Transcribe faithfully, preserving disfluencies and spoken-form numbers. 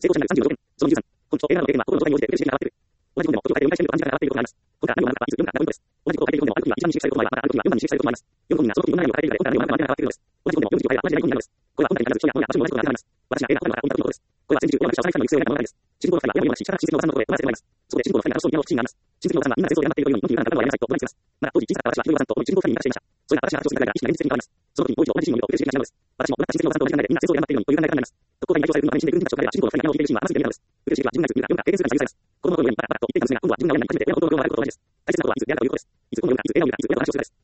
成功者になるさんじゅうご条件。そのにじゅうさん、根拠、エラーの経験は、心の状態に応じて、ベルシー的な発表。同じことでも、ことを変えて読み返してみると感じが上がっていることがあります。これから何を学ぶかはいつよんからななポイントです。同じことを変えていることでも、ある時は一番に認識したいこともあれば、またある時はよん番に認識したいこともあります。よん本人がその時の内容を変えているので、本から何を学ぶかは上がっているのです。同じことでもよんじゅうご回は同じ内容になるのです。これは本体に限らず、人や物や場所にも同じことが当てはまります。私が映画を見たのは本当のことです。これは先日、大学者を再生の育成をやったものです。主人公の二人は、今のような小さな親戚のおばさんのことで、同じでもあります。そこで主人公の二人が楽しそうに見合うシーンがあります。親戚のおばさんはみんな戦争で頑張っているように、日本にはならないと怒鳴ります。また、当時小さかった私は、一人おばさんと主人公二人に話していました。それが私が話をする間が意識が現実的に変わります。その時に、もう一度同じシーンを見ると、嬉しい気がします。私も、同じ親戚のおばさんと同じ考えで、みんな戦争で頑張っているように、という考え方になります。特攻隊に代表されるのは、死んでいる軍たちを彼らは主人公の二人が山を引いているシーンは、まず見てみたのです。受ける刺激は自分が自分が読むか経験するかに許されます。子供の頃にパタパタと言っていた娘が、今度は自分が親に初めて親のことを笑うことと同じです。大切なことはいつ出会うかということです。いつこのような、いつ笑顔を見るか、いつ親と話をするかです。